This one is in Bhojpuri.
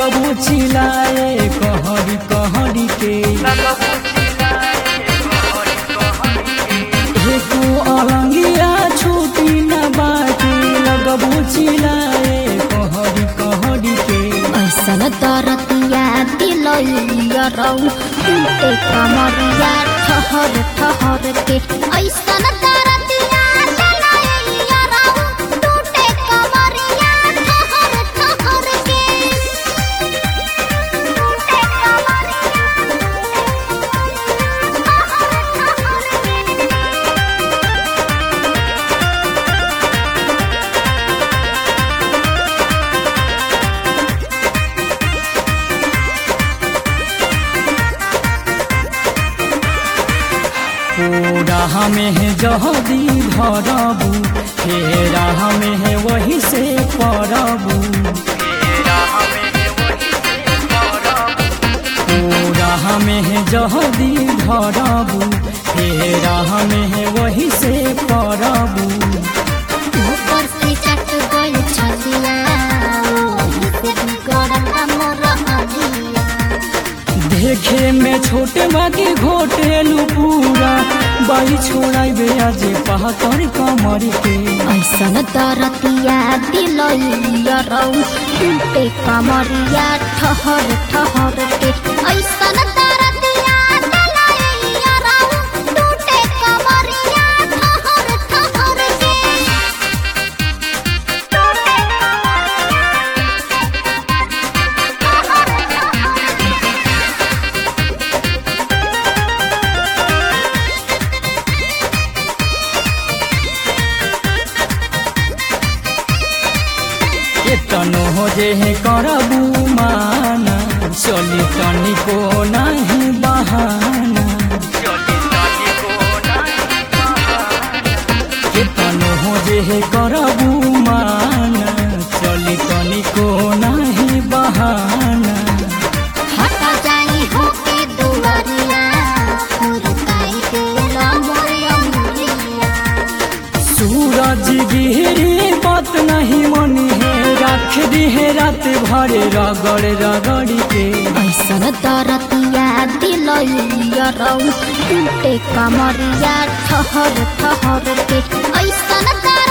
लगबू चिल्लाए कहरी कहरी के एको अलंगिया छूटी न बाटे लगबू चिल्लाए कहरी कहरी के ऐसन दरतिया दिलैया रौ टूटे कमरिया ठहर ठहर के ऐसन दरतिया दिलैया रौ टूटे कमरिया ठहर ठहर के टूटे कमरिया पूरा हमें है जहदी धरबू फेरा हमें है वही से परबू पूरा हमें है जहदी धरबू फेरा हमें है वही से परबू ऊपर से चट गई छलिया वही से बिगड़ल हमर हलिया देखे में छोटे बाकी घोटेलू पूरा बाई छोड़ाइबे आज पहातर कमर के ऐसन दरतिया दिलैया रौ टूटे कमरिया ठहर ठहर के ऐसन दरतिया दिलैया रौ टूटे कमरिया ठहर ठहर के टूटे तनो हो जे करबू माना चली तनिको नहीं बहाना तनो हो जे करबू माना चली तनिको नहीं बहाना हटा जाई होके दुआरिया मुरकाई देला मोरिया मुरिया सूरज गिरी बात नहीं मनी है रख दी है रात भरे रगड़ रगड़ी के ऐसन दरतिया दिलैया रौ टूटे कमरिया ठहर ठहर के ऐसन